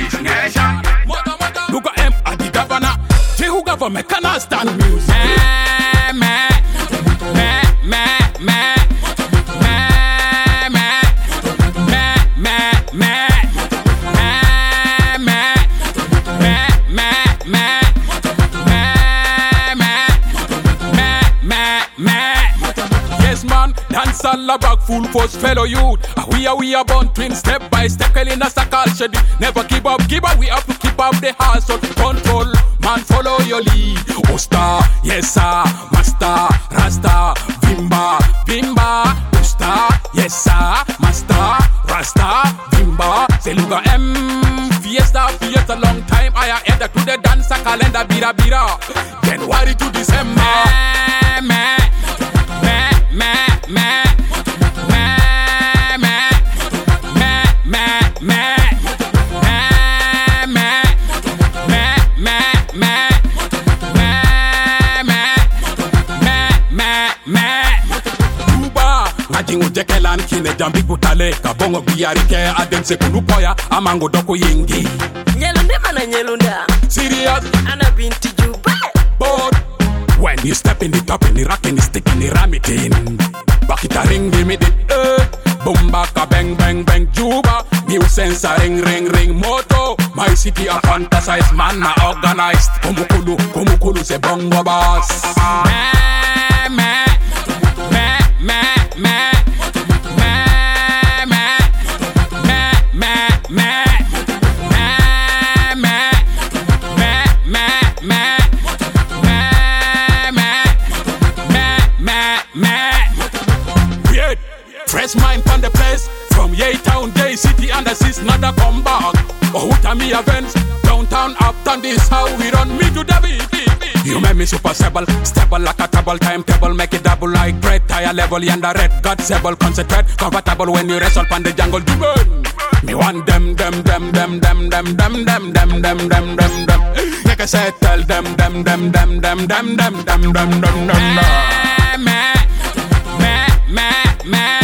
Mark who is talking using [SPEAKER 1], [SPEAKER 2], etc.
[SPEAKER 1] this nation.
[SPEAKER 2] Luga M at the governor. J who government cannot stand music. Yes man, dance all about full force fellow youth. We are born twins, step by step, killing us a culture. Never give up, we have to keep up the hustle. Control, man follow your lead. Osta, yes sir, master, rasta, bimba, Osta, yes sir, master, rasta, bimba. Say Luga M, fiesta, long time. I enter to the dancer calendar, bira. January to December. Ujekelan kine jambi butale kabongo biarike adense kunupoya amango doko yingi
[SPEAKER 3] nyelunde mana nyelunda
[SPEAKER 2] serious
[SPEAKER 3] ana binti juba
[SPEAKER 2] but when you step in the top in the rock and the stick in the ram it in back it a ring give me the boom baka bang juba new sense a ring moto my city a fantasized man na organized kumukulu se bongo boss Fresh mind from the place, from Yay Town, J City, and the sis, not a come back. Oh, Tammy events, downtown, uptown, this how we run me to the beat. You make me super stable like a table, timetable, make it double like bread, tire level, and the red, God stable, concentrate, comfortable when you rest up on the jungle, do burn. Me want them. Like I said, tell them. Man.